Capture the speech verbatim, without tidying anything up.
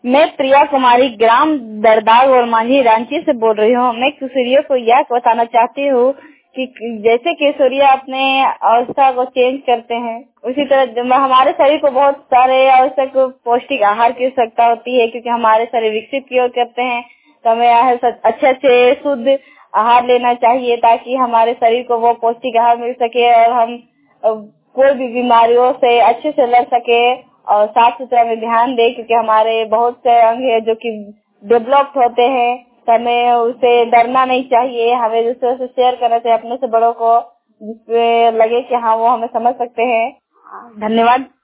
मैं प्रिया कुमारी ग्राम दरदाग और मांझी रांची से बोल रही हूँ। मैं किशोरियों को यह बताना चाहती हूँ कि जैसे किशोरिय अपने अवस्था को चेंज करते हैं, उसी तरह हमारे शरीर को बहुत सारे आवश्यक पौष्टिक आहार की आवश्यकता होती है, क्योंकि हमारे शरीर विकसित की ओर करते हैं। तो हमें अच्छे अच्छे शुद्ध आहार लेना चाहिए ताकि हमारे शरीर को वो पौष्टिक आहार मिल सके और हम कोई भी बीमारियों से अच्छे से लड़ सके और साफ सुथरा में ध्यान दे, क्योंकि हमारे बहुत से अंग है जो कि डेवलप्ड होते हैं। हमें उसे डरना नहीं चाहिए, हमें दूसरों से शेयर करना चाहिए, अपने से बड़ों को, जिससे लगे कि हाँ वो हमें समझ सकते हैं। धन्यवाद।